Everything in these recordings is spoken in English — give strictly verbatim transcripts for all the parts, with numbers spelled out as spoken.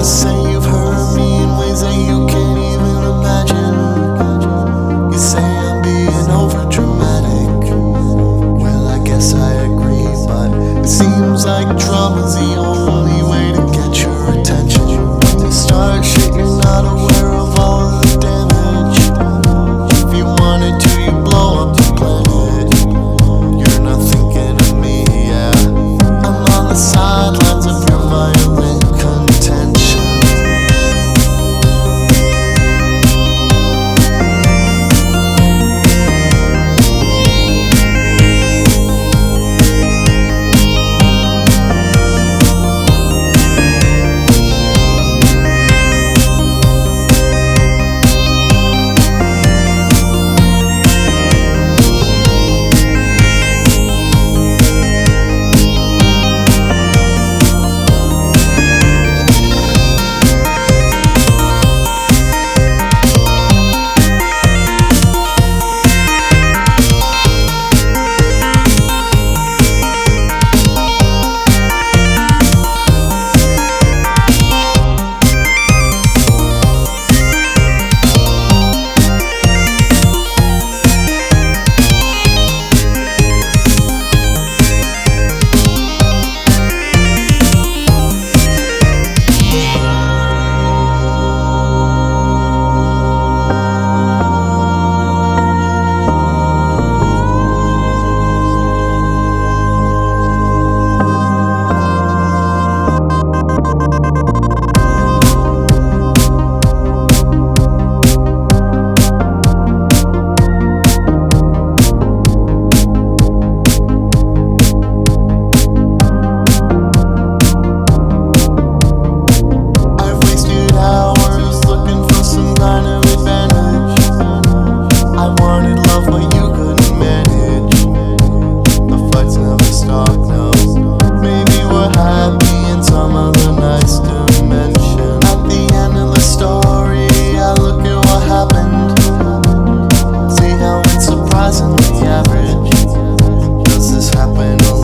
say you've hurt me in ways that you can't even imagine. You say I'm being over dramatic. Well, I guess I agree, but it seems like drama's the only way to get your attention. To start shit, you're not aware of all of the damage. If you wanted to, you blow up the planet. You're not thinking of me, yeah. I'm on the sidelines of your violent contention.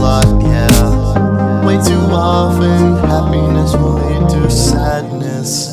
Too often, happiness will lead to sadness.